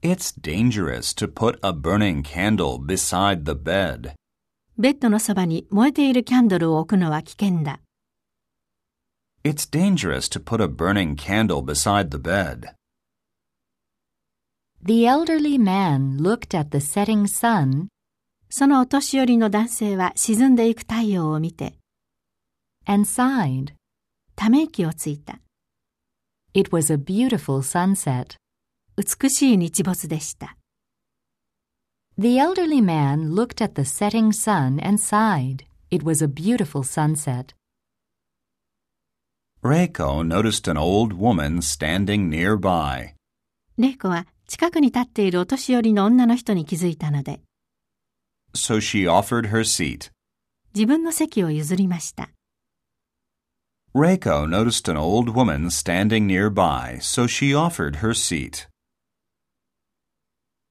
It's dangerous to put a burning candle beside the bed. ベッドのそばに燃えているキャンドルを置くのは危険だ。 It's dangerous to put a burning candle beside the bed. The elderly man looked at the setting sun そのお年寄りの男性は沈んでいく太陽を見て、 and sighed. ため息をついた。 It was a beautiful sunset. 美しい日没でした。 The elderly man looked at the setting sun and sighed. It was a beautiful sunset. Reiko noticed an old woman standing nearby. レイコは近くに立っているお年寄りの女の人に気づいたので、 So she offered her seat. 自分の席を譲りました。 Reiko noticed an old woman standing nearby, so she offered her seat.